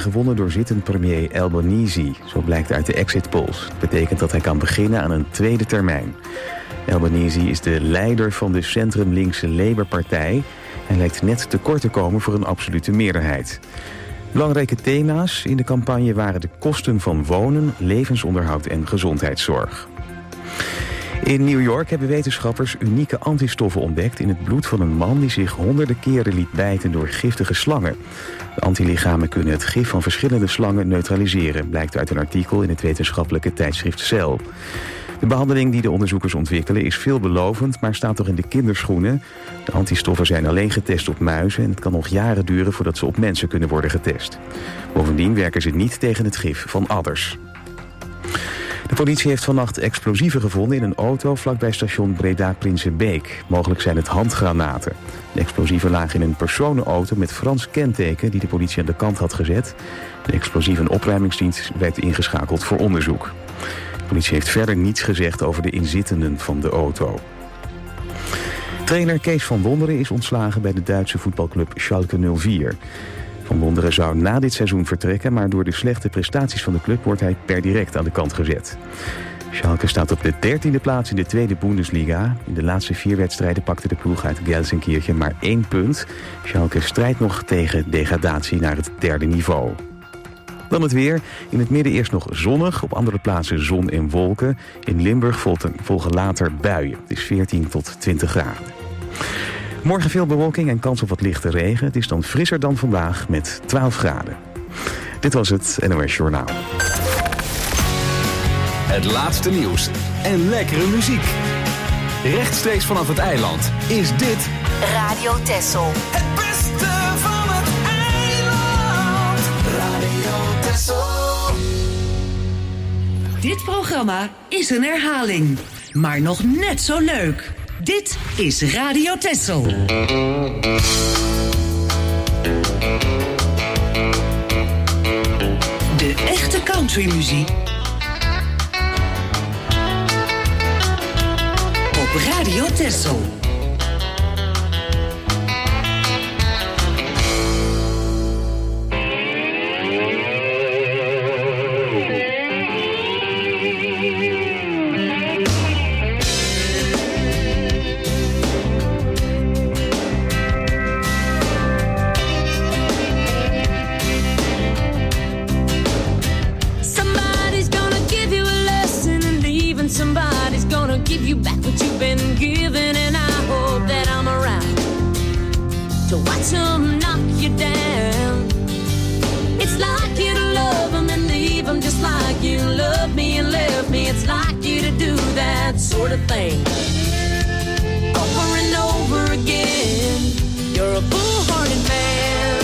gewonnen door zittend premier Albanese. Zo blijkt uit de exit polls. Dat betekent dat hij kan beginnen aan een tweede termijn. Albanese is de leider van de centrum-linkse Labour-partij. Hij lijkt net tekort te komen voor een absolute meerderheid. Belangrijke thema's in de campagne waren de kosten van wonen, levensonderhoud en gezondheidszorg. In New York hebben wetenschappers unieke antistoffen ontdekt in het bloed van een man die zich honderden keren liet bijten door giftige slangen. De antilichamen kunnen het gif van verschillende slangen neutraliseren, blijkt uit een artikel in het wetenschappelijke tijdschrift Cell. De behandeling die de onderzoekers ontwikkelen is veelbelovend, maar staat toch in de kinderschoenen. De antistoffen zijn alleen getest op muizen en het kan nog jaren duren voordat ze op mensen kunnen worden getest. Bovendien werken ze niet tegen het gif van adders. De politie heeft vannacht explosieven gevonden in een auto vlakbij station Breda-Prinsenbeek. Mogelijk zijn het handgranaten. De explosieven lagen in een personenauto met Frans kenteken die de politie aan de kant had gezet. De explosieve opruimingsdienst werd ingeschakeld voor onderzoek. De politie heeft verder niets gezegd over de inzittenden van de auto. Trainer Kees van Wonderen is ontslagen bij de Duitse voetbalclub Schalke 04. Van Wonderen zou na dit seizoen vertrekken, maar door de slechte prestaties van de club wordt hij per direct aan de kant gezet. Schalke staat op de 13e plaats in de tweede Bundesliga. In de laatste 4 wedstrijden pakte de ploeg uit Gelsenkirchen maar 1 punt. Schalke strijdt nog tegen degradatie naar het 3e niveau. Dan het weer. In het midden eerst nog zonnig, op andere plaatsen zon en wolken. In Limburg volgen later buien. Het is 14 tot 20 graden. Morgen veel bewolking en kans op wat lichte regen. Het is dan frisser dan vandaag met 12 graden. Dit was het NOS Journaal. Het laatste nieuws en lekkere muziek. Rechtstreeks vanaf het eiland is dit Radio Texel. Het beste van het eiland. Radio Texel. Dit programma is een herhaling, maar nog net zo leuk. Dit is Radio Texel. De echte countrymuziek op Radio Texel. Give you back what you've been given, and I hope that I'm around to watch them knock you down. It's like you to love them and leave them, just like you loved me and left me. It's like you to do that sort of thing over and over again. You're a foolhardy man.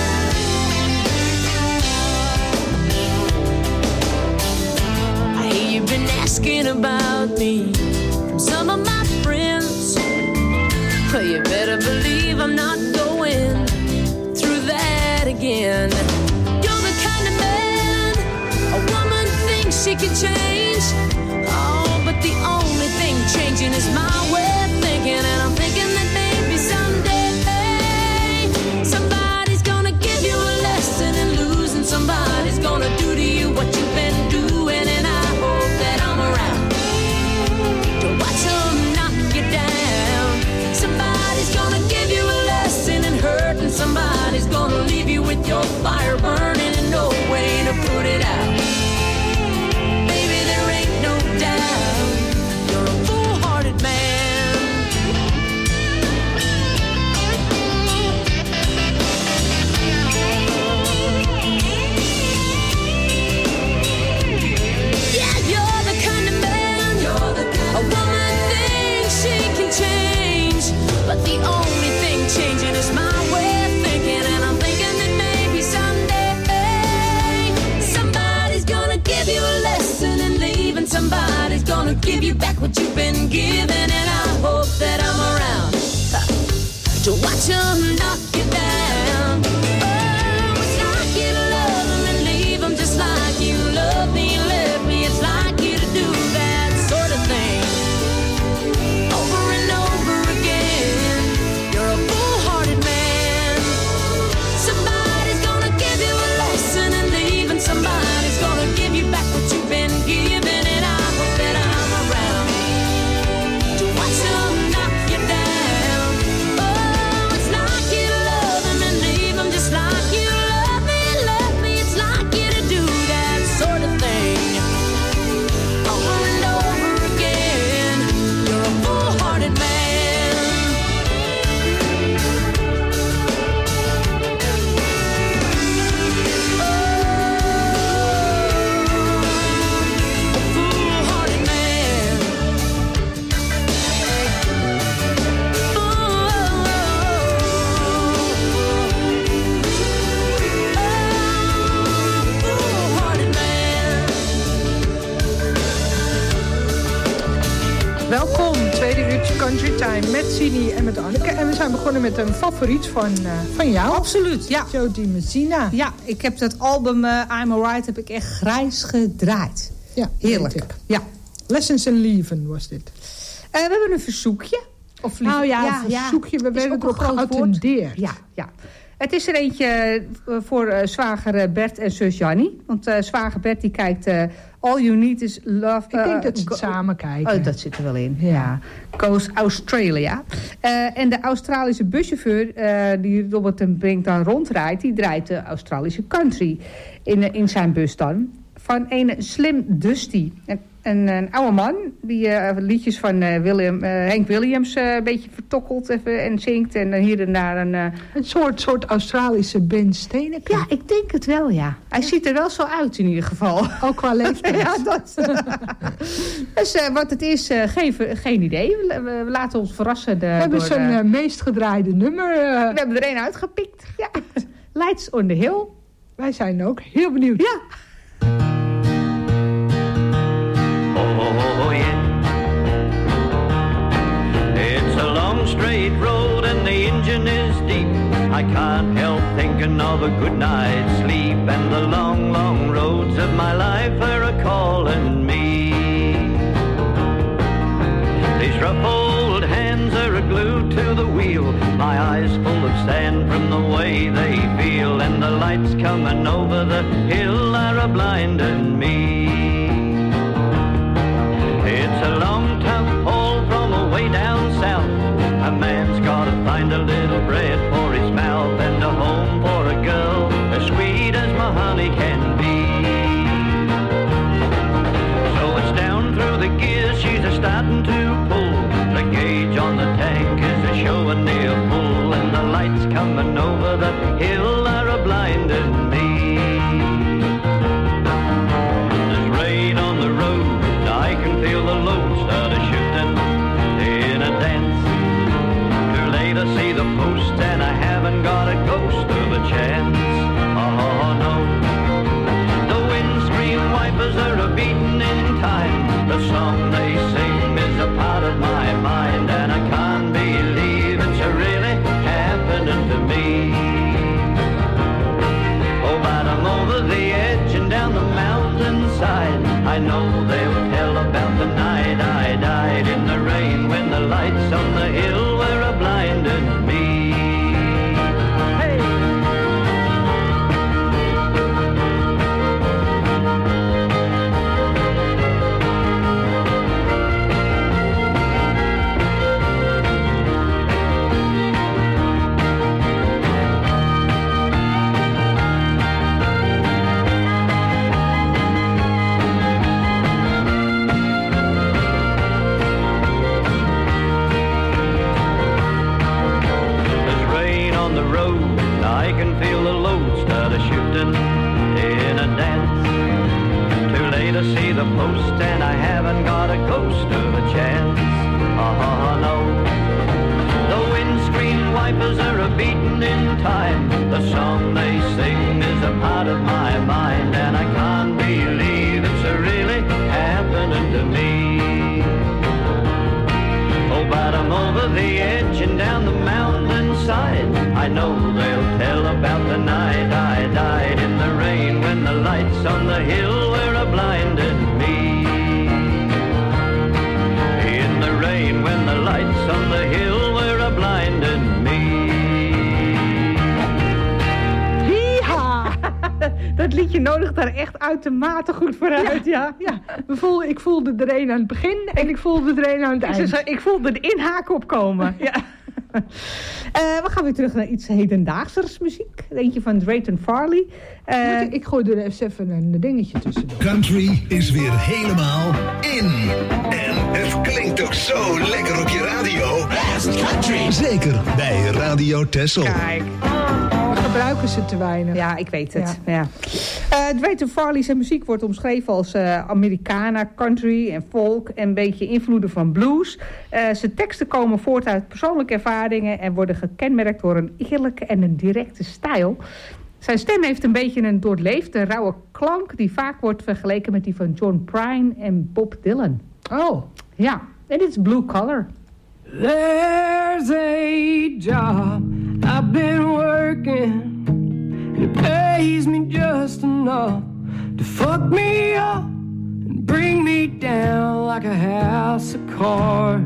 I hear you've been asking about me from some of my friends. Well, you better believe I'm not going through that again. You're the kind of man a woman thinks she can change. Oh, but the only thing changing is my way of thinking. And I'm thinking that maybe someday somebody's gonna give you a lesson in losing. Somebody's gonna do to you what you've been doing. And I hope that I'm around to watch them knock you down. Somebody's gonna give you a lesson in hurt, and somebody's gonna leave you with your fire burning and no way to put it out. Baby, there ain't no doubt you're a foolhardy man. Country Time met Sini en met Anneke. En we zijn begonnen met een favoriet van jou. Absoluut, ja. Joe DiMessina. Ja, ik heb dat album I'm Alright heb ik echt grijs gedraaid. Ja, heerlijk. Ja. Lessons in Leven was dit. We hebben een verzoekje. Of nou ja, een verzoekje. We werden erop geattendeerd. Ja. Het is er eentje voor zwager Bert en zus Jannie. Want zwager Bert die kijkt All You Need Is Love. Ik denk dat ze het samen kijken. Oh, dat zit er wel in. Ja. Coast Australia. En de Australische buschauffeur die Robert en Brink dan rondrijdt, die draait de Australische country in zijn bus dan. Van een Slim Dusty. Een oude man die liedjes van Hank Williams een beetje vertokkelt even en zingt. En hier en daar een soort Australische Ben Steeneker. Ja, ik denk het wel, ja. Hij ziet er wel zo uit in ieder geval. Ook qua leeftijd. Ja, dat. Dus wat het is, geen idee. We laten ons verrassen. We hebben zijn meest gedraaide nummer. We hebben er een uitgepikt. Ja. Lights on the Hill. Wij zijn ook heel benieuwd. Ja. Oh, yeah. It's a long straight road and the engine is deep. I can't help thinking of a good night's sleep. And the long, long roads of my life are a-calling me. These rough old hands are glued to the wheel. My eyes full of sand from the way they feel. And the lights coming over the hill are a-blinding me. It's a long, tough haul from away down south. A man's gotta find a little bread for his mouth and a home for a girl as sweet as my honey can be. So it's down through the gears, she's a-starting to pull. The gauge on the tank is a-showing near full. And the lights coming over the hill are a-blinding me. There's rain on the road, I can feel the load start a-shifting in a dance. Too late to see the post and I haven't got a ghost of a chance. Oh no, the windscreen wipers are a-beating in time. The song they sing is a part of my mind. And I can't believe it's really happening to me. Oh, but I'm over the edge and down the mountainside. I know they'll tell about the night I died in the rain when the lights on the hill were a-blinding me. Hey! I can feel the load start a-shifting in a dance. Too late to see the post and I haven't got a ghost of a chance. Oh no, the windscreen wipers are a-beating in time. The song they sing is a part of my mind. And I can't believe it's really happening to me. Oh, but I'm over the edge and down the mountainside. I know they'll tell about the night I died in the rain when the lights on the hill were a-blinding me. In the rain when the lights on the hill were a-blinding me. Yeehaw! Dat liedje nodigt daar echt uitermate goed vooruit, ja. Ik voelde er een aan het begin en ik voelde er een aan het eind. Ik voelde de inhaken opkomen. Ja. We gaan weer terug naar iets hedendaagsers muziek. Eentje van Drayton Farley. Ik gooi er even een dingetje tussendoor. Country is weer helemaal in. En het klinkt ook zo lekker op je radio. Best Country. Zeker bij Radio Texel. Kijk. We gebruiken ze te weinig. Ja, ik weet het. Ja. Drayton Farley zijn muziek wordt omschreven als Americana, country en folk en een beetje invloeden van blues. Zijn teksten komen voort uit persoonlijke ervaringen en worden gekenmerkt door een eerlijke en een directe stijl. Zijn stem heeft een beetje een doorleefde, rauwe klank die vaak wordt vergeleken met die van John Prine en Bob Dylan. Oh. Ja, en dit is Blue Collar. There's a job I've been working, and it pays me just enough to fuck me up and bring me down like a house of cards.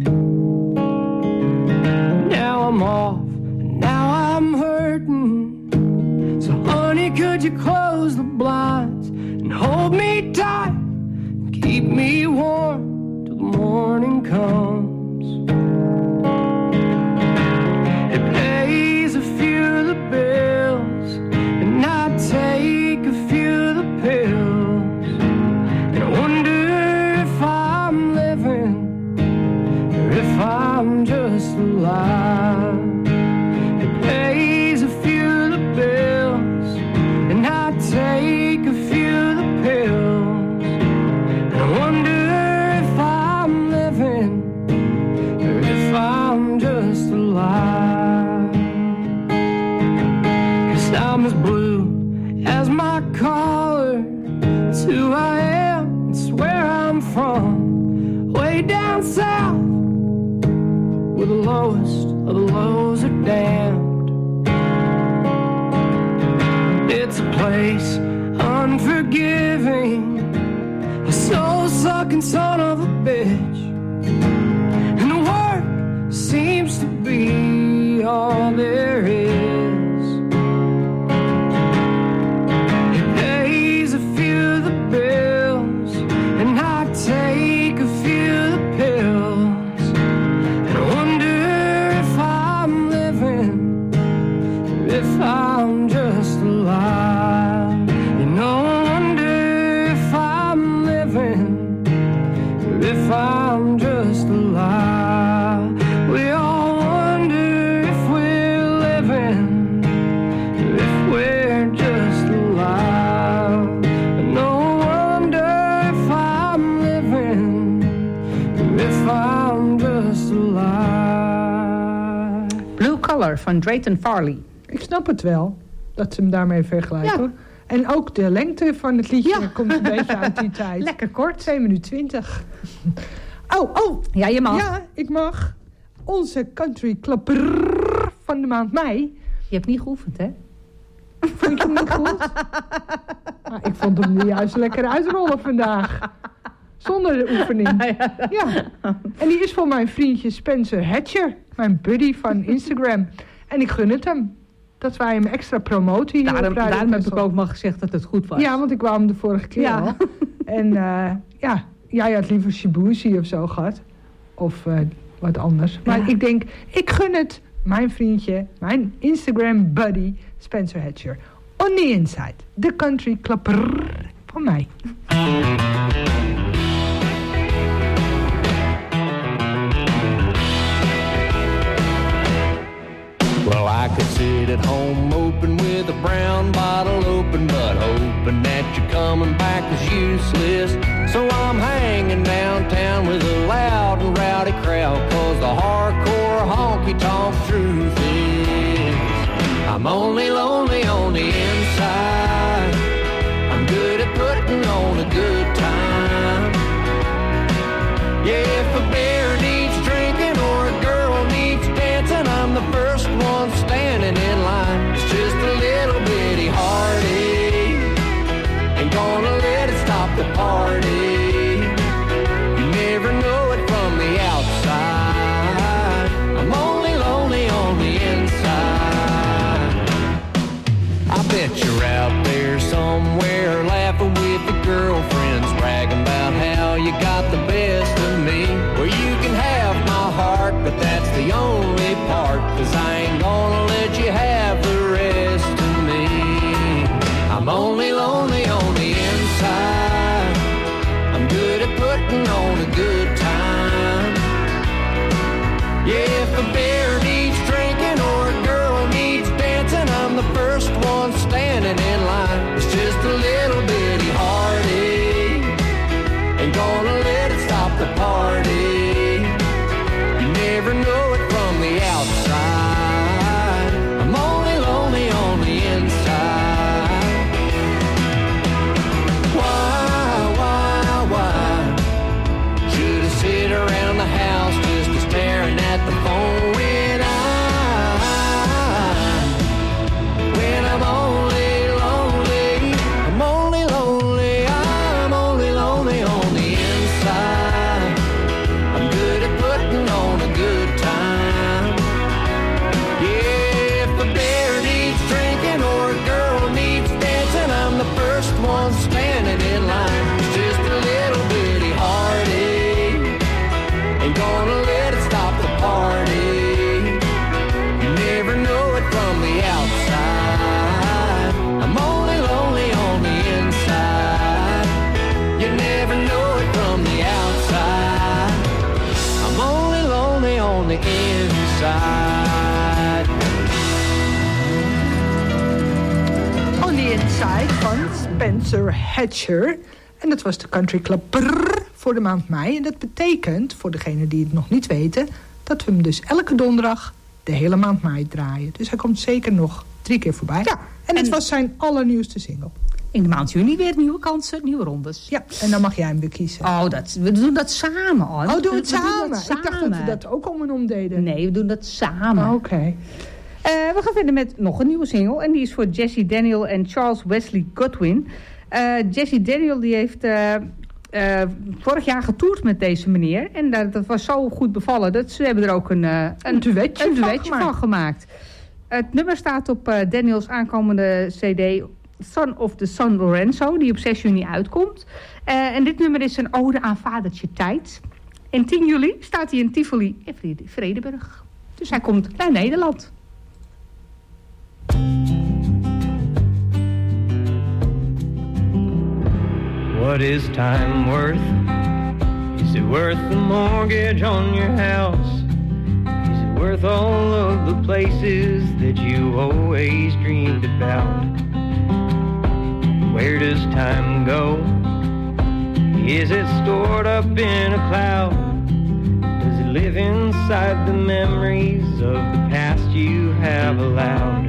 Now I'm off, and now I'm hurting. So honey, could you close the blinds and hold me tight and keep me warm till the morning comes? It pays a few of the bills, and I take a few of the pills. And I wonder if I'm living or if I'm just alive. It pays a few of the bills, and I take a few of the pills. And I wonder if I'm living or if I'm just alive. 'Cause I'm as blue as my collar. It's who I am, it's where I'm from. Way down south, where the lowest of the lows are damned. It's a place unforgiving, a soul-sucking son of a bitch. And the work seems to be all there is. It pays a few of the bills, and I take a few of the pills. And I wonder if I'm living or if I'm just alive. You know, I wonder if I'm living or if I'm just alive. We all wonder if we're living or if we're just alive. No wonder if I'm living or if I'm just alive. Blue Color van Drayton Farley. Ik snap het wel, dat ze hem daarmee vergelijken. Ja. Hoor. En ook de lengte van het liedje komt een beetje uit die tijd. Lekker kort. 2 minuten 20. Oh. Ja, je mag. Ja, ik mag. Onze country klapper van de maand mei. Je hebt niet geoefend, hè? Vond je hem niet goed? Nou, ik vond hem er juist lekker uitrollen vandaag. Zonder de oefening. Ja. En die is voor mijn vriendje Spencer Hatcher. Mijn buddy van Instagram. En ik gun het hem. Dat wij hem extra promoten hier op Radio Daarom heb ik Texel. ook maar gezegd dat het goed was. Ja, want ik wou hem de vorige keer al. En ja, jij had liever Shibuzi of zo gehad. Of wat anders. Maar ik denk, ik gun het mijn vriendje, mijn Instagram buddy Spencer Hatcher. On the inside, de country klapper van mij. Well, I could sit at home moping with a brown bottle open, but hoping that you're coming back is useless. So I'm hanging downtown with a loud and rowdy crowd, 'cause the hardcore honky-tonk truth is I'm only lonely on the inside. I'm good at putting on a good time. Yeah, if a bear needs drinking or a girl needs dancing, I'm the first one standing in line. It's just a little bitty heartache, ain't gonna let it stop the party. You never know it from the outside. I'm only lonely on the inside. I bet you're out there somewhere laughing with your girlfriends, bragging about how you got the best of me. Well, you can have my heart, but that's the only part, 'cause I ain't gonna let you have the rest of me. I'm only lonely on the inside. I'm good at putting on a good time. Yeah, if a bear needs drinking or a girl needs dancing, I'm the first one standing in line. It's just a little bitty heartache, ain't gonna let it stop the party. You never know it from the outside. I'm only lonely on the inside. Why should I sit around the house just staring first one standing in line. It's just a little bitty heartache. Ain't gonna let it stop the party. You never know it from the outside. I'm only lonely on the inside. You never know it from the outside. I'm only lonely on the inside. On the Inside van Spencer Hatcher. En dat was de Country Club Brrr voor de maand mei. En dat betekent, voor degenen die het nog niet weten, dat we hem dus elke donderdag de hele maand mei draaien. Dus hij komt zeker nog 3 keer voorbij. Ja, en het was zijn allernieuwste single. In de maand juni weer nieuwe kansen, nieuwe rondes. Ja, en dan mag jij hem weer kiezen. Oh, we doen dat samen, Anne. Oh, doen we het samen? dat samen? Ik dacht dat we dat ook om en om deden. Nee, we doen dat samen. Oké. We gaan verder met nog een nieuwe single. En die is voor Jesse Daniel en Charles Wesley Godwin. Jesse Daniel die heeft vorig jaar getoerd met deze meneer. En dat was zo goed bevallen dat ze hebben er ook een duetje van gemaakt. Het nummer staat op Daniels aankomende cd Son of the San Lorenzo, die op 6 juni uitkomt. En dit nummer is een ode aan vadertje tijd. En 10 juli staat hij in Tivoli in Vredenburg. Dus hij komt naar Nederland. What is time worth? Is it worth the mortgage on your house? Is it worth all of the places that you always dreamed about? Where does time go? Is it stored up in a cloud? Does it live inside the memories of the past you have allowed?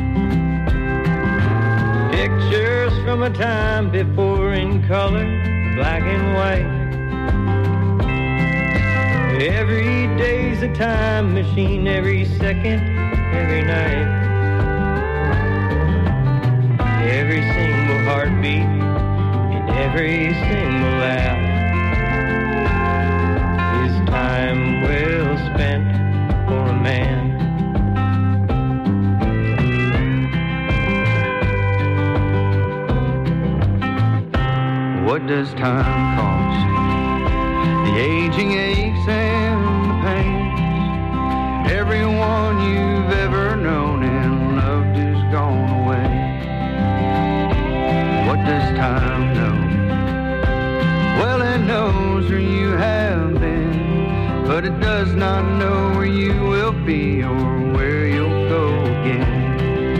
Pictures from a time before in color, black and white. Every day's a time machine, every second, every night. Every single heartbeat and every single laugh is time well spent for a man. What does time cost? The aging aches and the pains. Everyone you've ever known and loved is gone away. What does time know? Well, it knows where you have been, but it does not know where you will be or where you'll go again.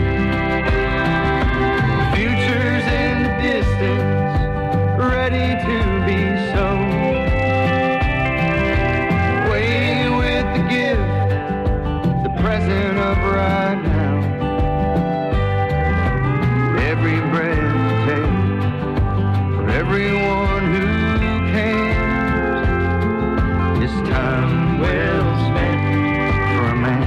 The future's in the distance, ready to be sown. Waiting with the gift, the present of right now. Every breath you take, for everyone who cares, is time well spent for a man.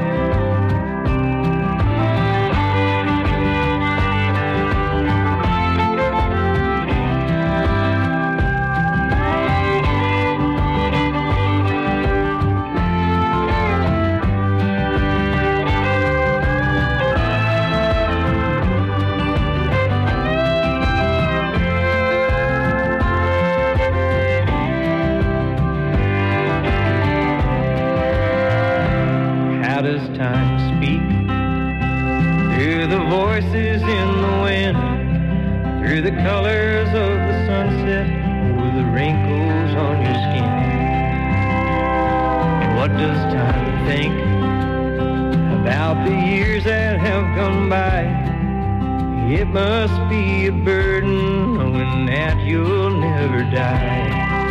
Time speak through the voices in the wind, through the colors of the sunset, or the wrinkles on your skin. What does time think about the years that have gone by? It must be a burden knowing that you'll never die.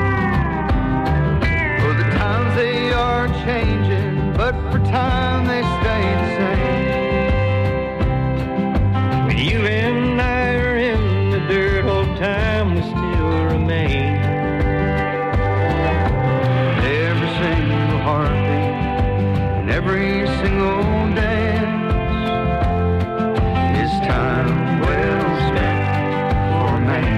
For the times they are changing, but for time they stay the same. When you and I are in the dirt, old time will still remain. Every single heartbeat and every single dance is time well spent for a man.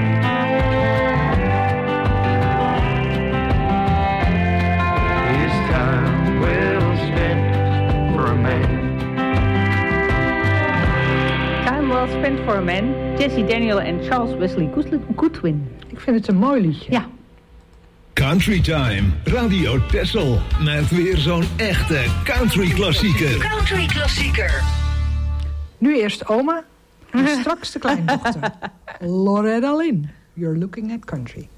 Is time well spent for a man. Time well spent for a man. Jesse Daniel en Charles Wesley Goodwin. Ik vind het een mooi liedje. Ja. Country Time, Radio Texel. Met weer zo'n echte country klassieker. Country klassieker. Nu eerst oma en straks de kleindochter. Loretta Lynn, You're Looking at Country.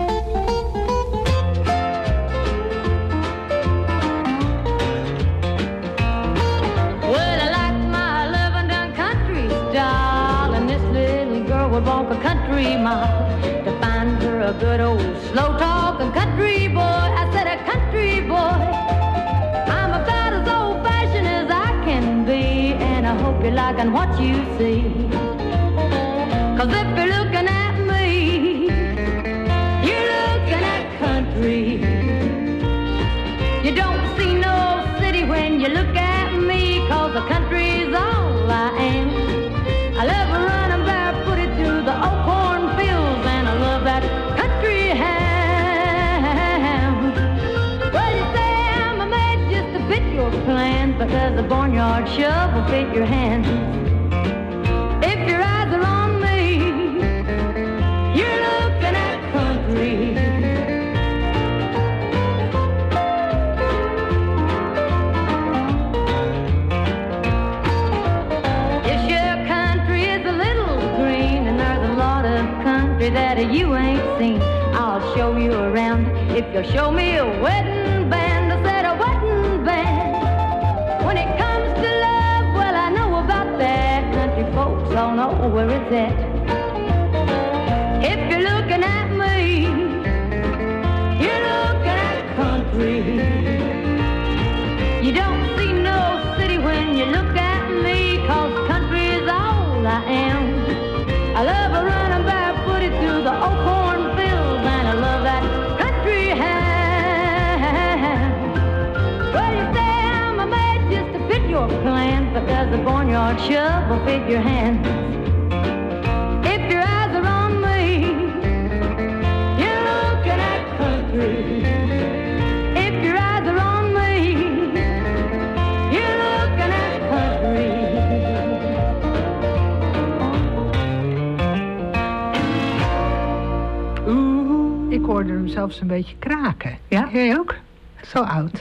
Would walk a country mile to find her a good old slow talking country boy. I said a country boy. I'm about as old fashioned as I can be, and I hope you're liking what you see. 'Cause if you're looking at me, you're looking at country. You don't see no city when you look at me, 'cause the country's all I am. I love running barefooted through the old cornfields, and I love that country ham. Well, you say I'm a man just to fit your plans, because the barnyard shove will fit your hands. If your eyes are on me, you're looking at country. That you ain't seen, I'll show you around if you'll show me a wedding band. I said a wedding band. When it comes to love, well, I know about that. Country folks all know where it's at. If you're looking at me, you're looking at country. You don't see no city when you look at me, 'cause country is all I am. I love a running barefooted through the old cornfields, and I love that country ham. Well, you say I'm a man just to fit your plans, because the barnyard shove will fit your hands. If your eyes are on me, you're looking at country. If your eyes are on me, you're looking at country. Ik hoorde hem zelfs een beetje kraken. Ja? Jij ook? Zo oud.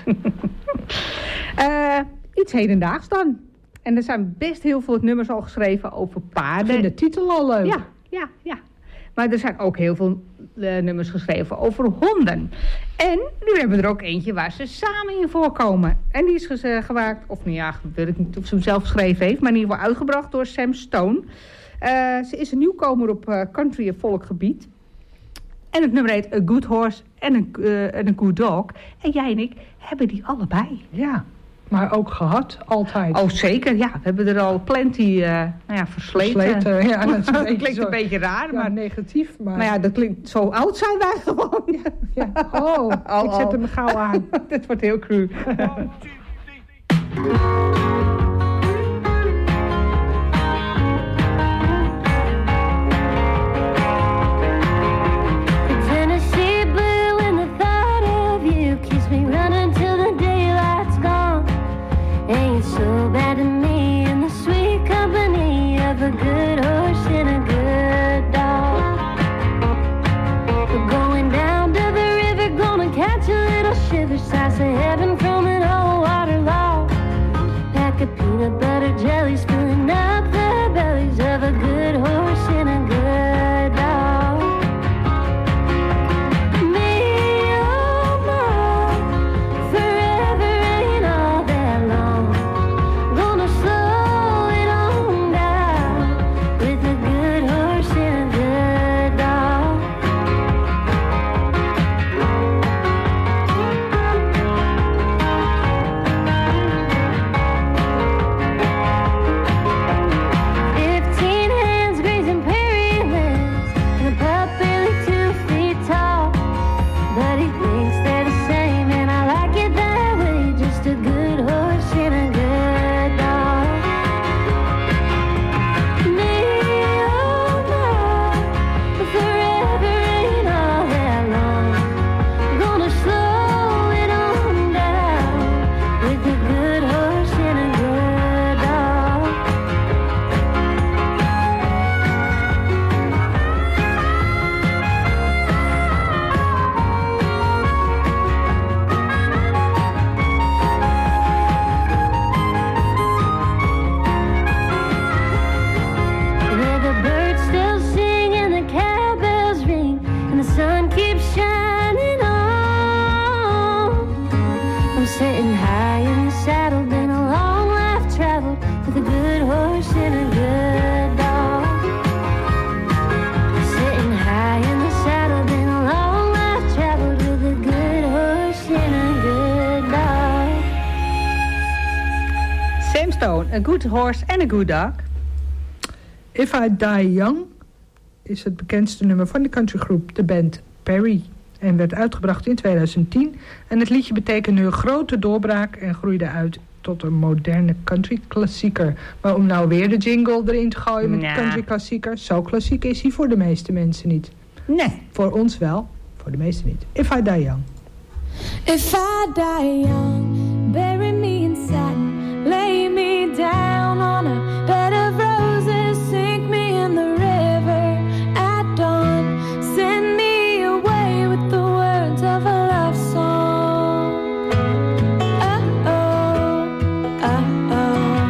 Iets hedendaags dan. En er zijn best heel veel nummers al geschreven over paarden. Ik vind de titel al leuk. Ja. Maar er zijn ook heel veel nummers geschreven over honden. En nu hebben we er ook eentje waar ze samen in voorkomen. En die is gemaakt, of nou ja, weet ik niet of ze hem zelf geschreven heeft, maar in ieder geval uitgebracht door Sam Stone. Ze is een nieuwkomer op country en volkgebied. En het nummer heet A Good Horse en een Good Dog. En jij en ik hebben die allebei. Ja, maar ook gehad, altijd. Oh, zeker, ja. We hebben er al plenty versleten. Ja, dat, is dat klinkt een beetje raar. Ja, maar negatief. Maar ja, dat klinkt... Zo oud zijn wij gewoon. Ja. Oh, ik zet hem gauw aan. Dit wordt heel cru. So bad to me in the sweet company of a good horse and a good dog. We're going down to the river, gonna catch a little shiver, sights of heaven from an old water log. Pack a A Good Horse and a Good Dog. If I Die Young is het bekendste nummer van de countrygroep, de band Perry. En werd uitgebracht in 2010. En het liedje betekende een grote doorbraak en groeide uit tot een moderne country-klassieker. Maar om nou weer de jingle erin te gooien met country-klassieker, zo klassiek is hij voor de meeste mensen niet. Nee. Voor ons wel, voor de meeste niet. If I Die Young. If I die young, bury me in satin, lay me down on a bed of roses, sink me in the river at dawn, send me away with the words of a love song. Oh-oh, oh-oh.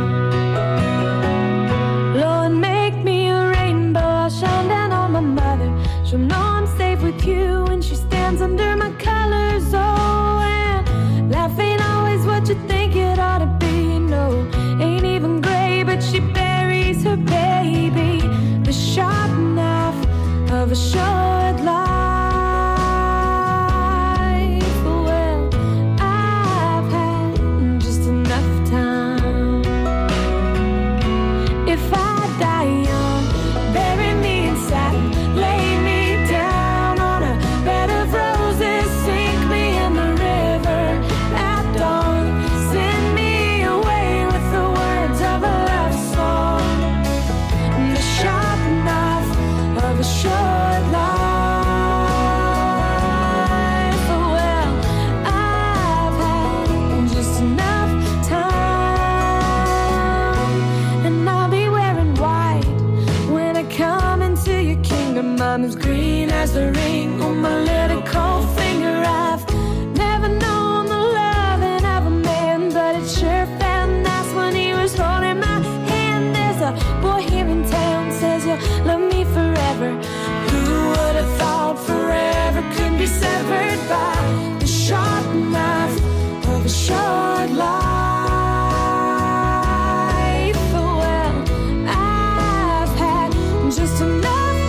Lord, make me a rainbow, I'll shine down on my mother. She'll know I'm safe with you when she stands under my colors. Oh, and life ain't always what you think it ought to be. No, ain't even gray, but she buries her baby. The sharp knife of a short life. Well, I've had just enough time. If I die young, bury me in satin, lay me down on a bed of roses, sink me in the river at dawn, send me away with the words of a love song. The sharp knife of a short life. Well, I've had just enough time, and I'll be wearing white when I come into your kingdom. I'm as green as the ring on my little cold finger. I've never known the loving of a man, but it sure felt nice when he was holding my hand. There's a boy here in town says you'll love me forever. Who would have thought forever could be severed by the sharp knife of a short life? Well, I've had just enough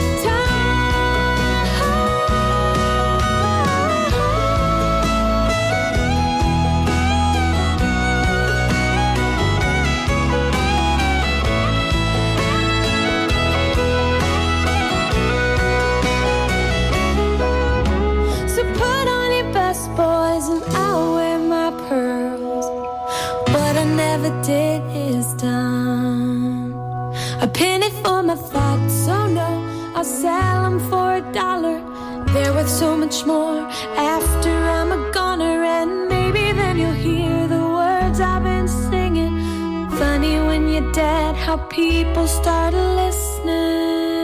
So put on your best boys and I'll wear my pearls. What I never did is done. A penny for my thoughts, so no, I'll sell them for $1. They're worth so much more after I'm a goner, and maybe then you'll hear the words I've been singing. Funny when you're dead, how people start listening.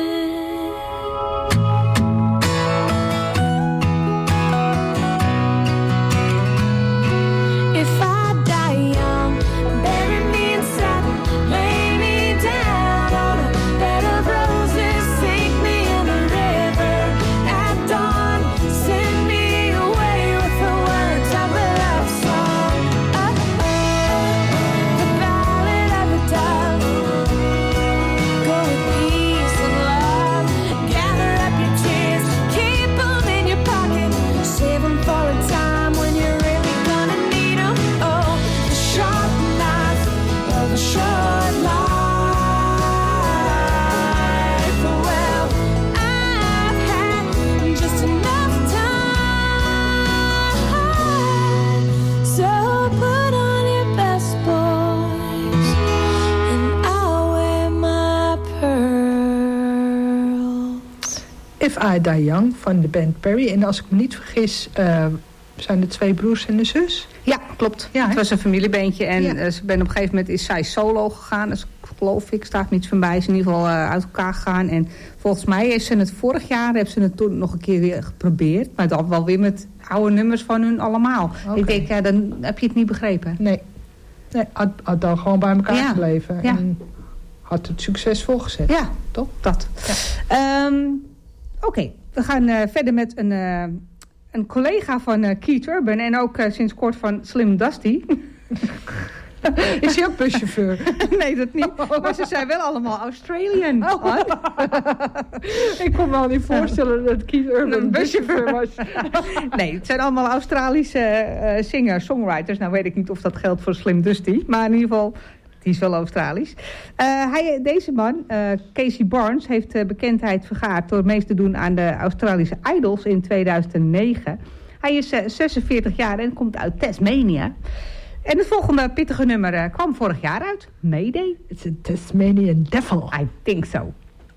If I die young, bury me in satin, lay me down on a bed of roses, sink me in the river at dawn, send me away with the words of a love song. The ballad of a dove. Go with peace and love. Gather up your tears, keep them in your pocket, save them for a time when you're really gonna need them. Oh, the sharp knife of a short life. Well, I've had just enough time. So put on your best boys and I'll wear my pearls. If I Die Young van de band Perry. En als ik me niet vergis, zijn er 2 broers en een zus. Ja, klopt. Ja, het hè? was een familiebeentje en Ja. ze ben op een gegeven moment is zij solo gegaan. Dus geloof ik, staat niets van bij. Ze is in ieder geval uit elkaar gegaan. En volgens mij is ze het vorig jaar, hebben ze het toen nog een keer weer geprobeerd. Maar dan wel weer met oude nummers van hun allemaal. Oké. Ik denk, ja, dan heb je het niet begrepen. Nee, had dan gewoon bij elkaar Ja. gebleven. Ja. En had het succesvol gezet. Ja, toch? Dat. Ja. Oké, we gaan verder met een collega van Keith Urban en ook sinds kort van Slim Dusty. Is hij ook buschauffeur? Nee, dat niet. Maar ze zijn wel allemaal Australian. Oh. Ik kon me al niet voorstellen dat Keith Urban Een een buschauffeur was. Nee, het zijn allemaal Australische singer-songwriters. Nou weet ik niet of dat geldt voor Slim Dusty. Maar in ieder geval, die is wel Australisch. Deze man, Casey Barnes, heeft bekendheid vergaard door mee te doen aan de Australische Idols in 2009. Hij is 46 jaar en komt uit Tasmania. En het volgende pittige nummer kwam vorig jaar uit. Mayday. It's a Tasmanian devil. I think so.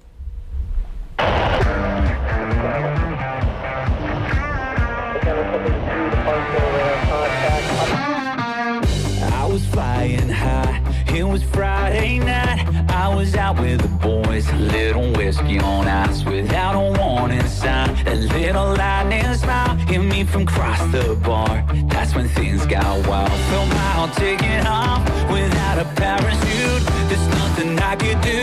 I was flying high, it was Friday night. I was out with the boys, a little whiskey on ice. Without a warning sign, a little lightning smile hit me from across the bar. That's when things got wild. Felt my heart taking off without a parachute. There's nothing I could do.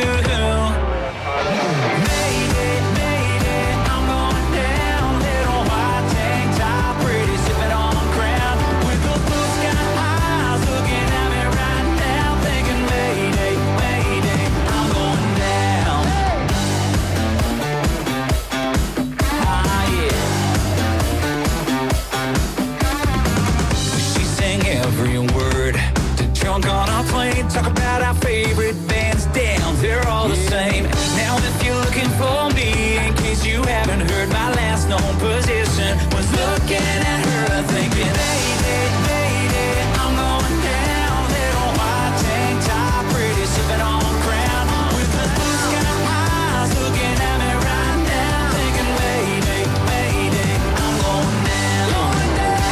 Mayday, mayday, I'm going down. Little white tank top, pretty sipping on crown. With those blue sky eyes looking at me right now, thinking mayday, mayday, I'm going down. Ah, yeah. She sang every word to drunk on our plane. Talk about our favorite bands, damn, they're all the same. Now if you're looking for me, in case you haven't heard, my last known position was looking at her, thinking, mayday, mayday, I'm going down. Little white tank top, pretty sipping on crown. With the blue sky eyes looking at me right now, thinking, mayday, mayday, I'm going down. Going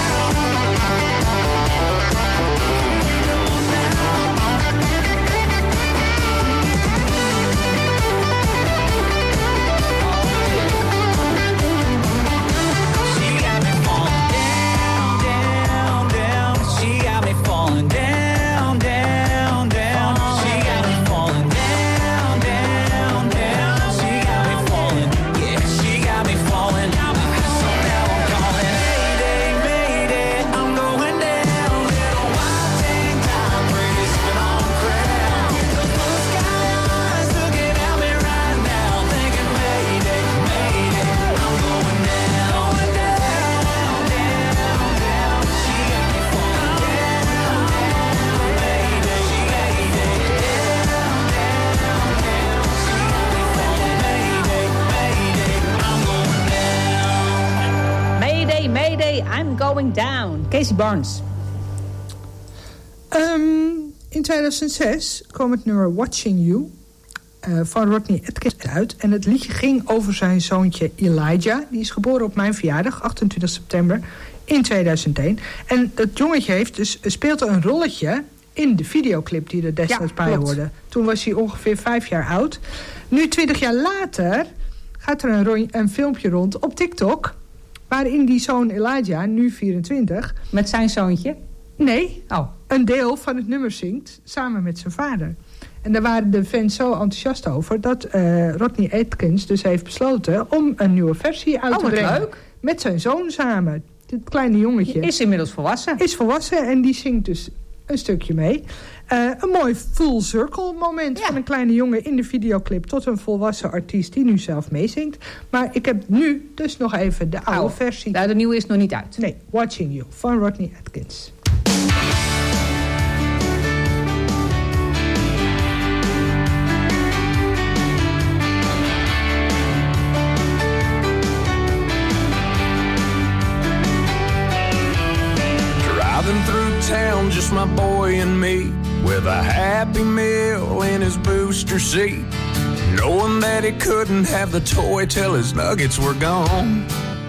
Going Down. Casey Barnes. In 2006 kwam het nummer Watching You van Rodney Atkins uit. En het liedje ging over zijn zoontje Elijah. Die is geboren op mijn verjaardag, 28 september in 2001. En dat jongetje speelt een rolletje in de videoclip die er destijds bij hoorde. Toen was hij ongeveer 5 jaar oud. Nu 20 jaar later gaat er een filmpje rond op TikTok, waarin die zoon Elijah, nu 24... Met zijn zoontje? Nee, een deel van het nummer zingt samen met zijn vader. En daar waren de fans zo enthousiast over dat Rodney Atkins dus heeft besloten om een nieuwe versie uit te brengen. Leuk. Met zijn zoon samen. Dit kleine jongetje. Is inmiddels volwassen. Is volwassen en die zingt dus een stukje mee. Een mooi full circle moment van een kleine jongen in de videoclip tot een volwassen artiest die nu zelf meezingt. Maar ik heb nu dus nog even de oude versie. De nieuwe is nog niet uit. Nee, Watching You van Rodney Atkins. Driving through town, just my boy and me, with a Happy Meal in his booster seat, knowing that he couldn't have the toy till his nuggets were gone.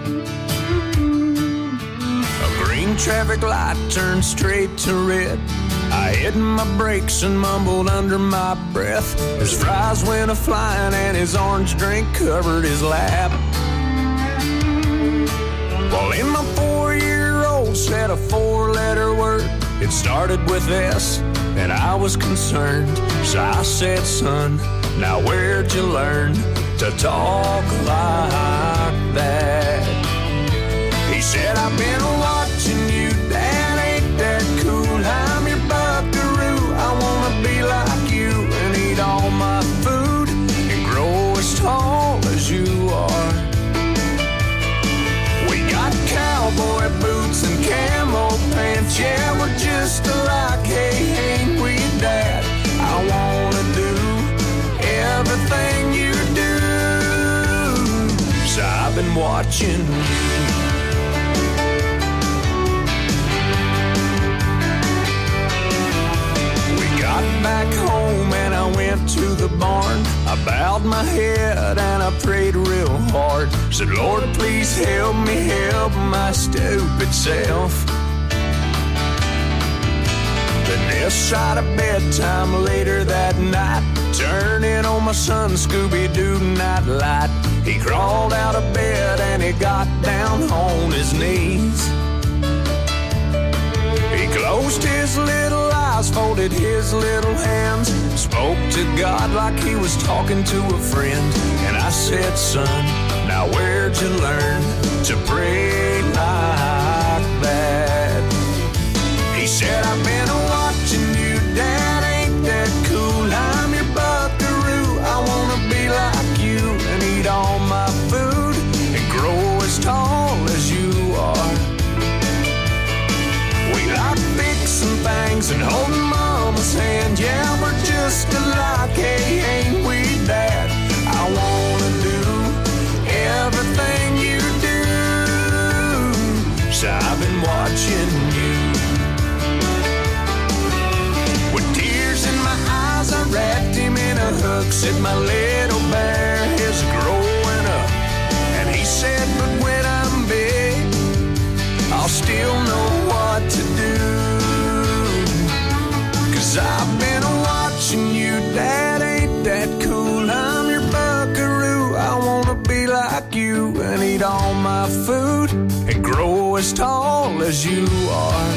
A green traffic light turned straight to red. I hit my brakes and mumbled under my breath. His fries went a-flying and his orange drink covered his lap. Well, in my 4-year-old said a 4-letter word. It started with S, and I was concerned. So I said, son, now where'd you learn to talk like that? He said, I've been watching you, Dad, ain't that cool? I'm your buckaroo, I wanna be like you and eat all my food and grow as tall as you are. We got cowboy boots and camo pants, yeah, we're just alike, hey, ain't we, Dad? I've been watching you. Back home and I went to the barn. I bowed my head and I prayed real hard. Said, Lord, please help me help my stupid self. Then this side of bedtime later that night, turning on my son Scooby-Doo nightlight. He crawled out of bed and he got down on his knees. He closed his little eyes, folded his little hands, spoke to God like he was talking to a friend. And I said, son, now where'd you learn to pray like that? He said, I've been watching you, Dad, ain't that cool? I'm your buckaroo, I wanna be like you and eat all my food and grow as tall as you are. We like fixing things and holding Mama's hand. Yeah, we're just alike, hey, ain't we, Dad? I wanna do everything you do. So I've been watching you. With tears in my eyes, I wrapped him in a hug. Said my little bear is growing up. And he said, but when I'm big, I'll still know what to do. 'Cause I've been watching you, Dad, ain't that cool? I'm your buckaroo, I wanna be like you and eat all my food and grow as tall as you are.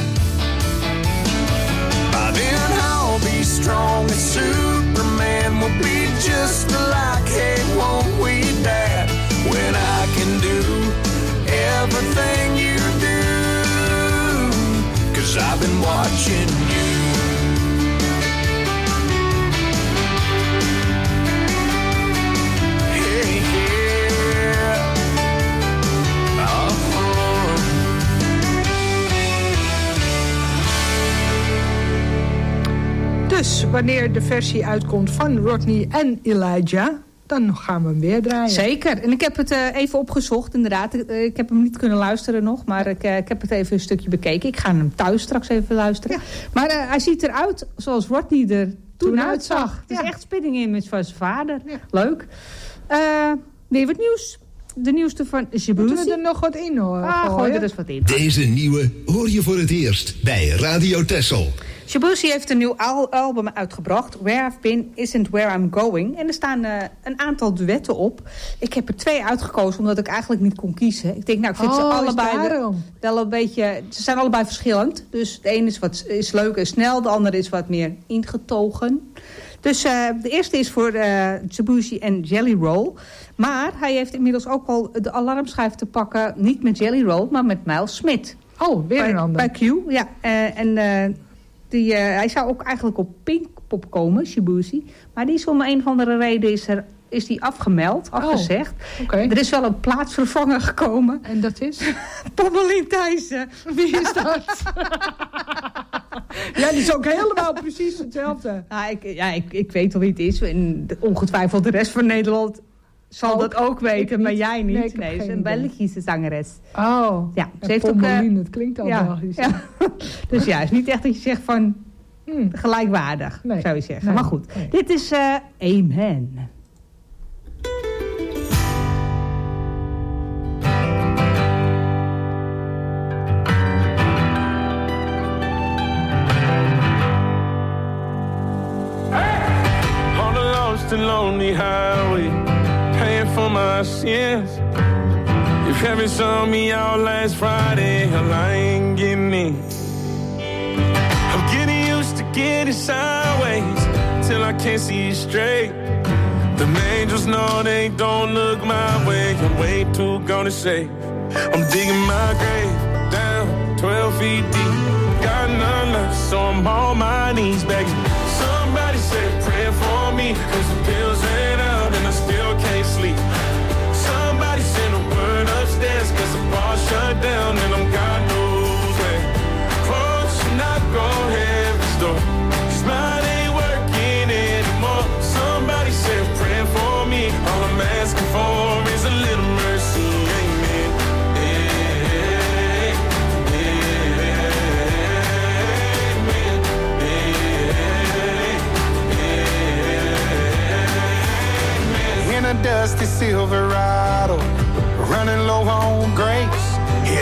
By then I'll be strong as Superman, we'll be just alike, hey, won't we, Dad? When I can do everything you do. 'Cause I've been watching you. Hey, yeah. Dus wanneer de versie uitkomt van Rodney en Elijah, dan gaan we hem weer draaien. Zeker. En ik heb het even opgezocht, inderdaad. Ik heb hem niet kunnen luisteren nog, maar ik heb het even een stukje bekeken. Ik ga hem thuis straks even luisteren. Ja. Maar hij ziet eruit zoals Rodney er toen uitzag. Het is echt spitting image van zijn vader. Ja. Leuk. Weer wat nieuws. De nieuwste van Shaboozey. Moeten we er nog wat in hoor? Gooi er dus wat in. Deze nieuwe hoor je voor het eerst bij Radio Texel. Shaboozey heeft een nieuw album uitgebracht. Where I've Been Isn't Where I'm Going. En er staan een aantal duetten op. Ik heb er 2 uitgekozen omdat ik eigenlijk niet kon kiezen. Ik denk, nou, ik vind ze allebei wel een beetje... Ze zijn allebei verschillend. Dus de ene is leuk en snel. De andere is wat meer ingetogen. Dus de eerste is voor Shaboozey en Jelly Roll. Maar hij heeft inmiddels ook al de alarmschijf te pakken. Niet met Jelly Roll, maar met Miles Smith. Oh, weer een ander. Bij Q, ja. Hij zou ook eigenlijk op Pinkpop komen, Shaboozey. Maar die is om een of andere reden is die afgezegd. Okay. Er is wel een plaatsvervanger gekomen. En dat is? Pommelien Thijssen. Wie is dat? Ja, die is ook helemaal precies hetzelfde. Nou, ik weet wel wie het is. En ongetwijfeld de rest van Nederland zal dat ook weten, maar jij niet. Nee, ze is een Belgische zangeres. Oh, ja, ze heeft ook, het klinkt al Belgisch. Ja. Dus ja, het is niet echt dat je zegt van gelijkwaardig, zou je zeggen. Nee, maar goed, dit is Amen. On the lost and lonely highway, paying for my sins. If heaven saw me out last Friday, hell, I ain't getting in. I'm getting used to getting sideways till I can't see straight. The angels know they don't look my way. I'm way too gone to say. I'm digging my grave down 12 feet deep. Got none left, so I'm on my knees begging. Somebody said pray for me, 'cause the bills ain't out and I still can't sleep. Somebody send a word upstairs, 'cause the bar shut down and I'm God knows where. Close, knock on heaven's door, 'cause mine ain't working anymore. Somebody said pray for me, all I'm asking for is a little mercy.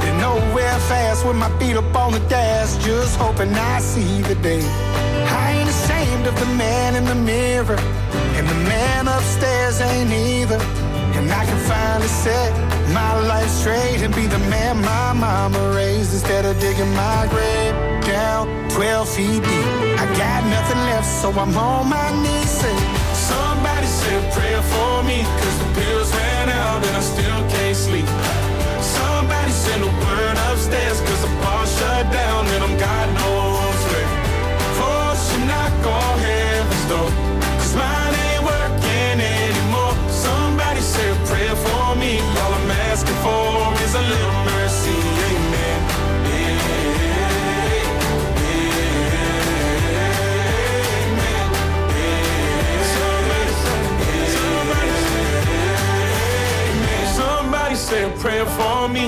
Heading nowhere fast with my feet up on the gas, just hoping I see the day. I ain't ashamed of the man in the mirror, and the man upstairs ain't either. And I can finally set my life straight and be the man my mama raised, instead of digging my grave down 12 feet deep. I got nothing left, so I'm on my knees saying, somebody say a prayer for me, cause the bills ran out and I still can't sleep. Somebody send a word upstairs, cause the bar shut down and I'm God knows where. Force you knock on heaven's door, cause mine ain't working anymore. Somebody say a prayer for me, all I'm asking for is a little mercy, amen. Somebody say a prayer for me.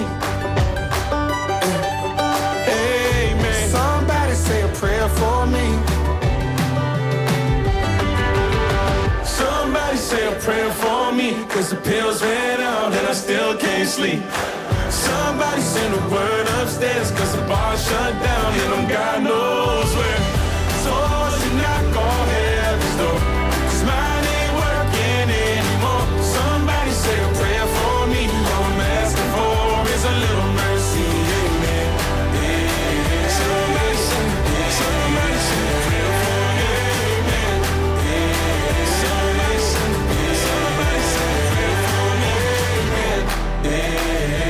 Amen. Somebody say a prayer for me. Somebody say a prayer for me, cause the pills ran out and I still can't sleep. Somebody send a word upstairs, cause the bar shut down and I'm God knows where. So you knock on heaven's door, cause mine ain't working anymore. Somebody say a prayer for me, all I'm asking for is a little mercy, amen. Somebody say a prayer for me, amen. Somebody say a prayer for me, amen.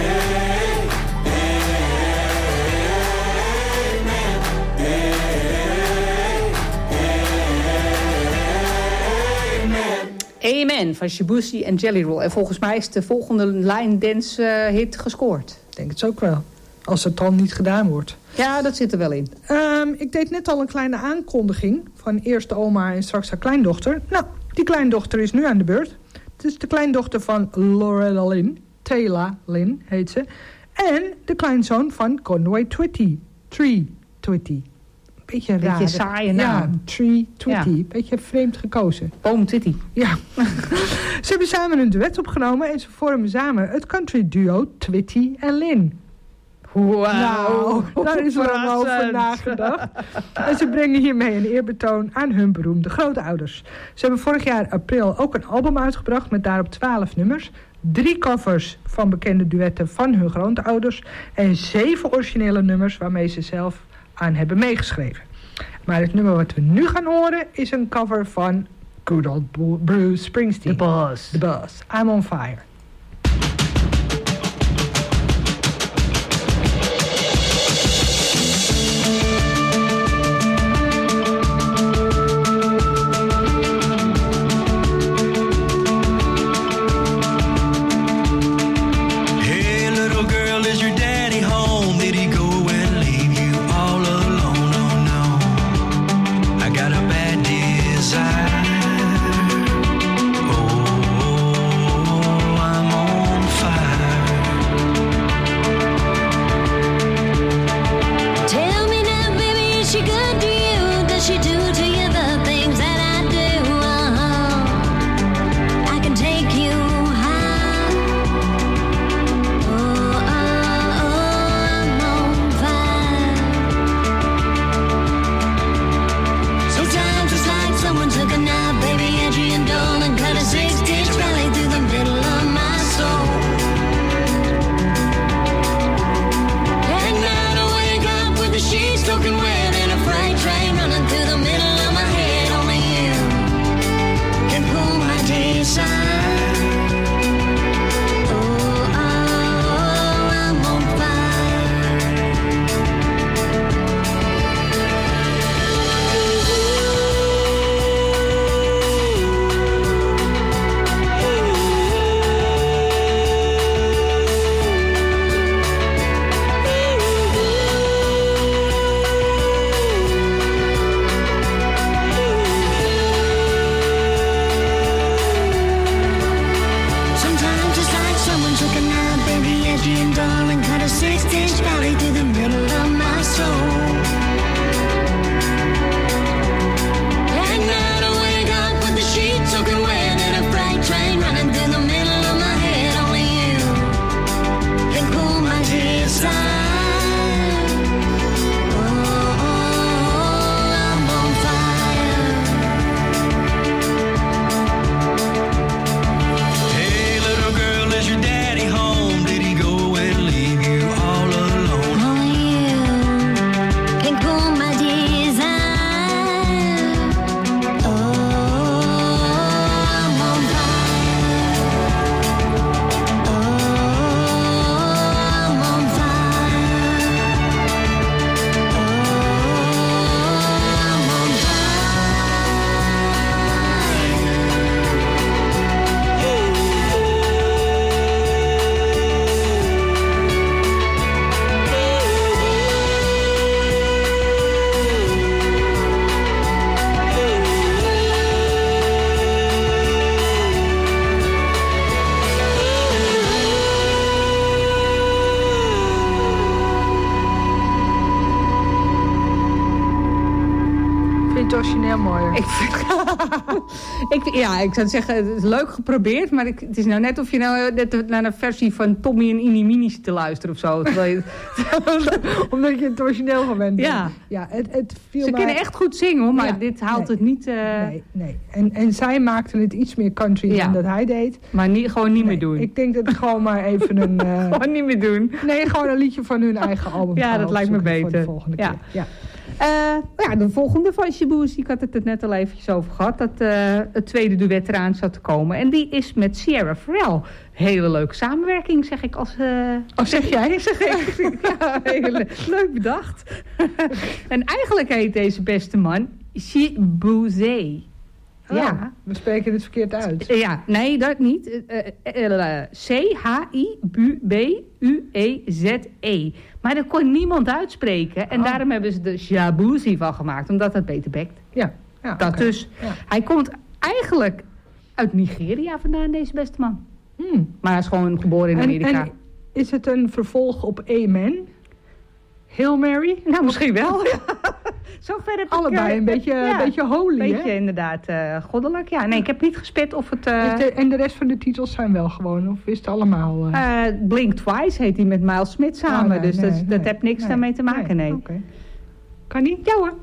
Amen van Shibushi en Jelly Roll. En volgens mij is de volgende line dance hit gescoord. Ik denk het ook wel. Als het dan niet gedaan wordt. Ja, dat zit er wel in. Ik deed net al een kleine aankondiging van eerst de oma en straks haar kleindochter. Nou, die kleindochter is nu aan de beurt. Het is de kleindochter van Loretta Lynn. Taylor Lynn heet ze. En de kleinzoon van Conway Twitty. Tree Twitty. Beetje raar. Beetje saaie naam. Ja, Tree Twitty. Ja. Beetje vreemd gekozen. Boom Twitty. Ja. Ze hebben samen een duet opgenomen en ze vormen samen het country duo Twitty en Lynn. Wauw. Nou, daar is lang over nagedacht. En ze brengen hiermee een eerbetoon aan hun beroemde grootouders. Ze hebben vorig jaar april ook een album uitgebracht met daarop 12 nummers. 3 covers van bekende duetten van hun grootouders. En 7 originele nummers waarmee ze zelf aan hebben meegeschreven. Maar het nummer wat we nu gaan horen is een cover van good old Bruce Springsteen. The Boss. The Boss. I'm on fire. Oh, origineel mooier. Ik zou zeggen, het is leuk geprobeerd, maar het is nou net of je net naar een versie van Tommy en Inimini zit te luisteren of zo. Omdat je het origineel gewend bent. Ja, het viel Ze mij... kunnen echt goed zingen, hoor, maar dit haalt het niet... Nee. En zij maakte het iets meer country dan dat hij deed. Maar gewoon niet meer doen. Ik denk dat het gewoon maar even een... gewoon niet meer doen. Nee, gewoon een liedje van hun eigen album. Ja, dat lijkt me beter. Voor de volgende keer. Ja. De volgende van Shaboozey, ik had het er net al eventjes over gehad, dat het tweede duet eraan zat te komen. En die is met Sierra Farrell. Hele leuke samenwerking, zeg ik. Zeg jij? Zeg ik. Ja, leuk bedacht. En eigenlijk heet deze beste man Shaboozey. Ja, we spreken het verkeerd uit. Ja, nee, dat niet. C-H-I-B-U-E-Z-E. Maar dat kon niemand uitspreken. En daarom hebben ze de Shaboozey van gemaakt. Omdat dat beter bekt. Ja dat dus. Ja. Hij komt eigenlijk uit Nigeria vandaan, deze beste man. Maar hij is gewoon geboren in Amerika. En is het een vervolg op Amen? Hail Mary? Nou, misschien wel. Zover heb allebei een beetje holy, hè? Een beetje inderdaad goddelijk. Ja, nee, ik heb niet gespit of het... En de rest van de titels zijn wel gewoon, of is het allemaal... Blink Twice heet hij met Miles Smith samen, dus dat heeft niks daarmee te maken, nee. Okay. Kan niet? Ja hoor.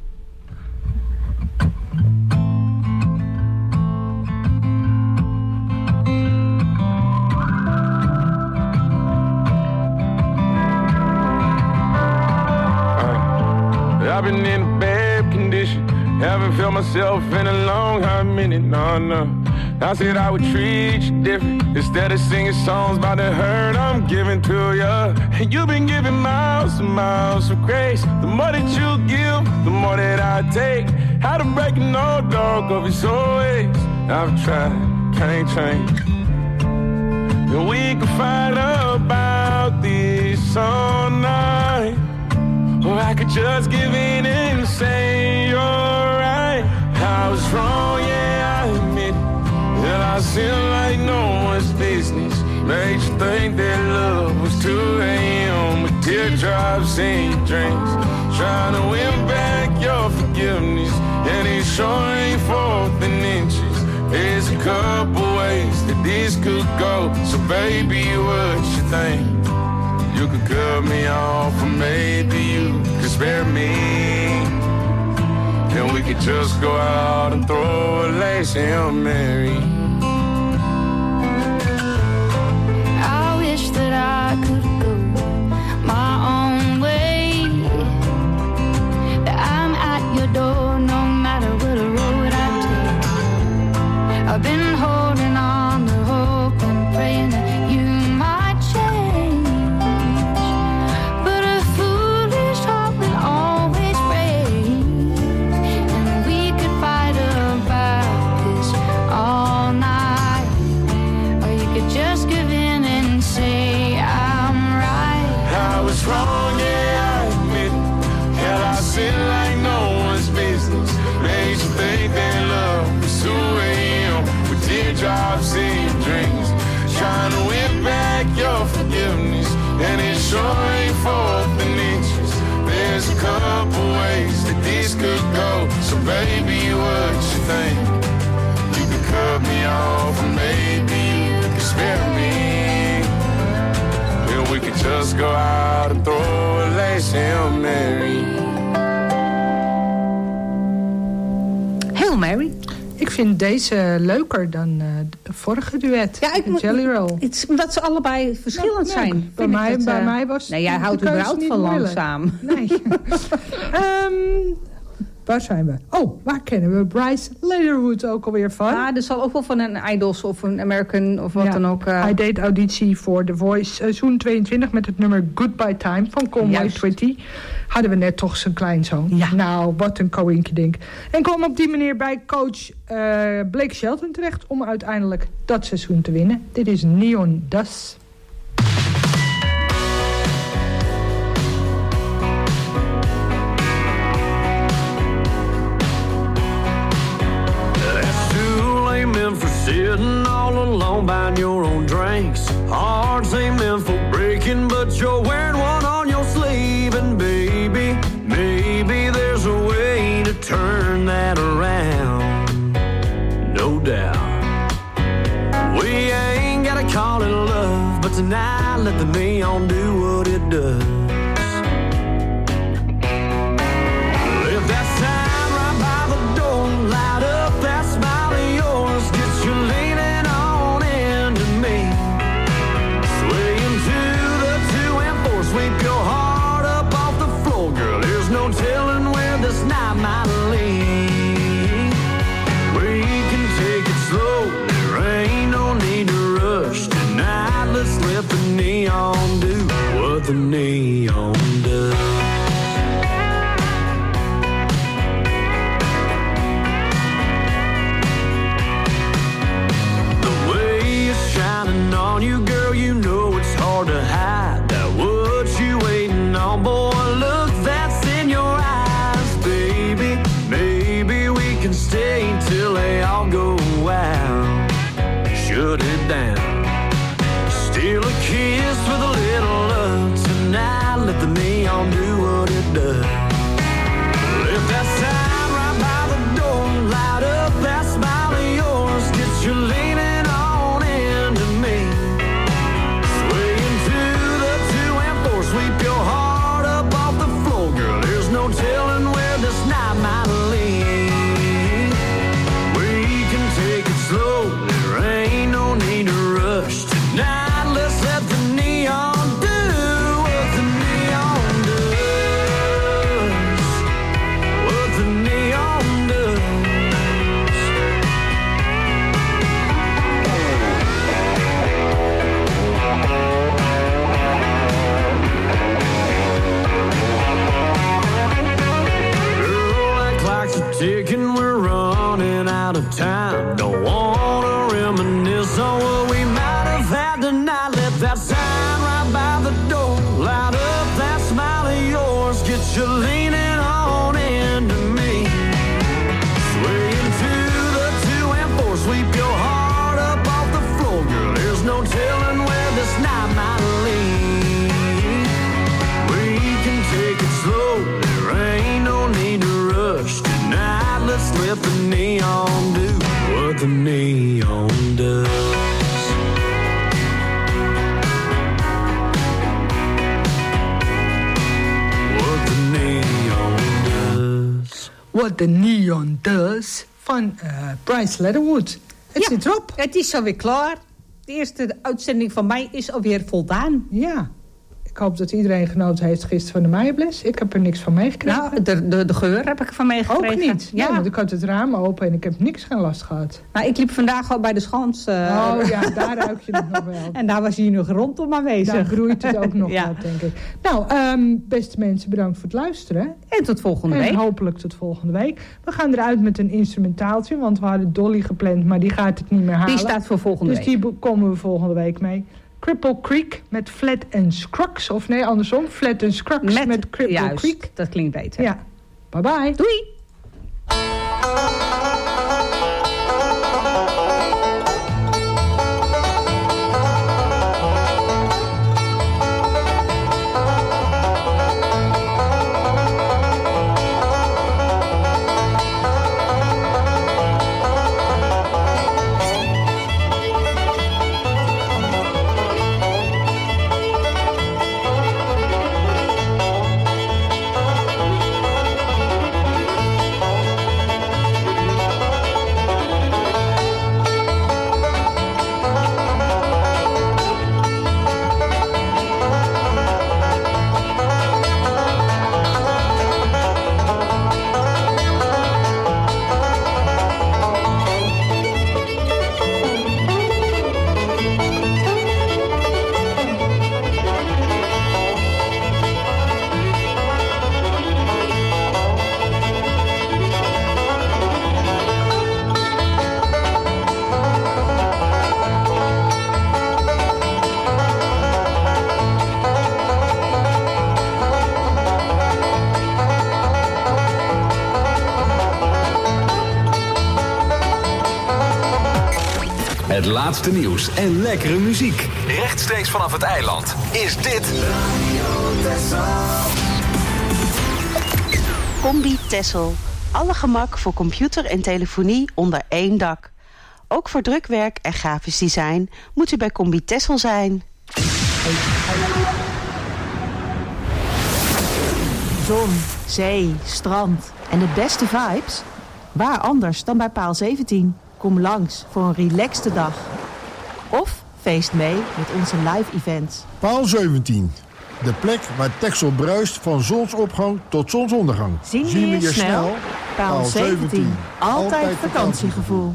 I've been in a bad condition. Haven't felt myself in a long hot minute, no. I said I would treat you different. Instead of singing songs about the hurt I'm giving to you. And you've been giving miles and miles of grace. The more that you give, the more that I take. How to break an old dog of his ways. I've tried, can't change. And we can fight about this all night. Or I could just give in and say you're right. I was wrong, yeah, I admit it. That I sin like no one's business. Made you think that love was 2 a.m. with teardrops in your dreams. Trying to win back your forgiveness. And it sure ain't 4th and inches. There's a couple ways that this could go. So baby, what you think? You could cut me off, or maybe you could spare me. And we could just go out and throw a last Hail Mary. I wish that I could go my own way. That I'm at your door, no matter what road I take. I've been holding on to hope and praying that you might change. Wrong, yeah, I admit it. Hell, I sin like no one's business. Made you think that love was 2 a.m. with teardrops in your dreams. Trying to win back your forgiveness. And it sure ain't 4th and inches. There's a couple ways that this could go. So baby, what you think? You could cut me off, or maybe you could spare me. We could just go out and throw a last Hail Mary. Hail Mary? Ik vind deze leuker dan de vorige duet. Ja, Jelly Roll. Omdat ze allebei verschillend zijn. Bij mij was... Nee, jij houdt überhaupt van langzaam. Nee. Waar zijn we? Oh, waar kennen we Bryce Leatherwood ook alweer van? Ja, er zal ook wel van een Idols of een American of wat dan ook. Hij deed auditie voor The Voice seizoen 22 met het nummer Goodbye Time van Conway Twitty. Hadden we net toch zijn kleinzoon. Ja. Nou, wat een coinkydink. En kwam op die manier bij coach Blake Shelton terecht om uiteindelijk dat seizoen te winnen. Dit is Neon Dust. For sitting all alone buying your own drinks. Hearts ain't meant for breaking, but you're wearing one on your sleeve. And baby, maybe there's a way to turn that tonight. Let the neon do what it does. Let that sign right by the door light up that smile of yours. Get you leaning on into me. Swaying to the 2 and 4. Sweep your heart up off the floor, girl. There's no telling where this night might lead. We can take it slow. There ain't no need to rush tonight. Let's let the neon do what the neon does. The way it's shining on you, girl, you know it's hard to hide that what you waiting on, boy. Look, that's in your eyes, baby. Maybe we can stay till they all go out. Shut it down. Steal a kiss with a little love tonight. Let the neon do what it does. Let that sign right by the door light up that smile of yours. Get you leaning on into me. Swaying to the 2 and 4. Sweep your heart up off the floor, girl. There's no telling where this night might lead. We can take it slow. There ain't no need to rush tonight. Let's let the neon do what the neon does. What the neon does. Girl, that clock's ticking, we're running out of time. Don't wanna reminisce on what we might have had tonight. Let that sign right by the door light up that smile of yours. Get you leaning on into me. Swaying to the 2 and 4. Sweep your heart up off the floor, girl. There's no telling where this night might lead. We can take it slow. There ain't no need to rush tonight. Let's let the neon do what the neon does. What the neon does. What the Neon Does van Bryce Leatherwood. Het zit erop. Het is alweer klaar. De eerste uitzending van mij is alweer voldaan. Ja. Ik hoop dat iedereen genoten heeft gisteren van de Meijerbles. Ik heb er niks van meegekregen. Nou, de geur heb ik van meegekregen. Ook niet? Ja, want ik had het raam open en ik heb geen last gehad. Nou, ik liep vandaag al bij de Schans. Oh ja, daar ruik je het nog wel. En daar was hij nog rondom aanwezig. Daar groeit het ook nog wat, denk ik. Nou, beste mensen, bedankt voor het luisteren. En tot volgende week. En hopelijk tot volgende week. We gaan eruit met een instrumentaaltje, want we hadden Dolly gepland, maar die gaat het niet meer halen. Die staat voor volgende week. Dus die komen we volgende week mee. Cripple Creek met Flat and Scruggs. Of nee, andersom. Flat and Scruggs met Cripple Creek. Dat klinkt beter. Ja. Bye bye. Doei. Het laatste nieuws en lekkere muziek. Rechtstreeks vanaf het eiland is dit... Combi Tessel. Alle gemak voor computer en telefonie onder één dak. Ook voor drukwerk en grafisch design moet u bij Combi Tessel zijn. Zon, zee, strand en de beste vibes? Waar anders dan bij Paal 17? Kom langs voor een relaxte dag. Of feest mee met onze live events. Paal 17. De plek waar Texel bruist van zonsopgang tot zonsondergang. Zien we je snel? Paal 17. Altijd vakantiegevoel.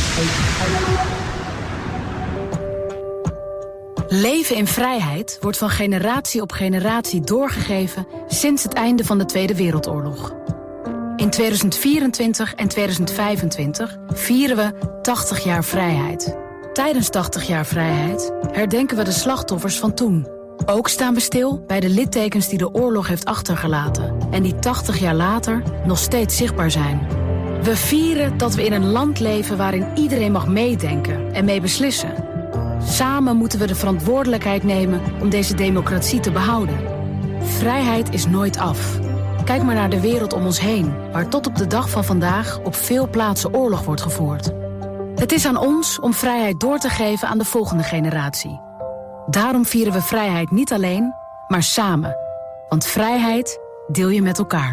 Leven in vrijheid wordt van generatie op generatie doorgegeven sinds het einde van de Tweede Wereldoorlog. In 2024 en 2025 vieren we 80 jaar vrijheid. Tijdens 80 jaar vrijheid herdenken we de slachtoffers van toen. Ook staan we stil bij de littekens die de oorlog heeft achtergelaten en die 80 jaar later nog steeds zichtbaar zijn. We vieren dat we in een land leven waarin iedereen mag meedenken en mee beslissen. Samen moeten we de verantwoordelijkheid nemen om deze democratie te behouden. Vrijheid is nooit af. Kijk maar naar de wereld om ons heen, waar tot op de dag van vandaag op veel plaatsen oorlog wordt gevoerd. Het is aan ons om vrijheid door te geven aan de volgende generatie. Daarom vieren we vrijheid niet alleen, maar samen. Want vrijheid deel je met elkaar.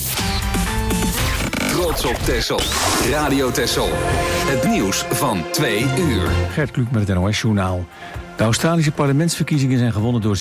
Trots op Texel. Radio Texel. Het nieuws van 2 uur. Gert Kluk met het NOS-journaal. De Australische parlementsverkiezingen zijn gewonnen door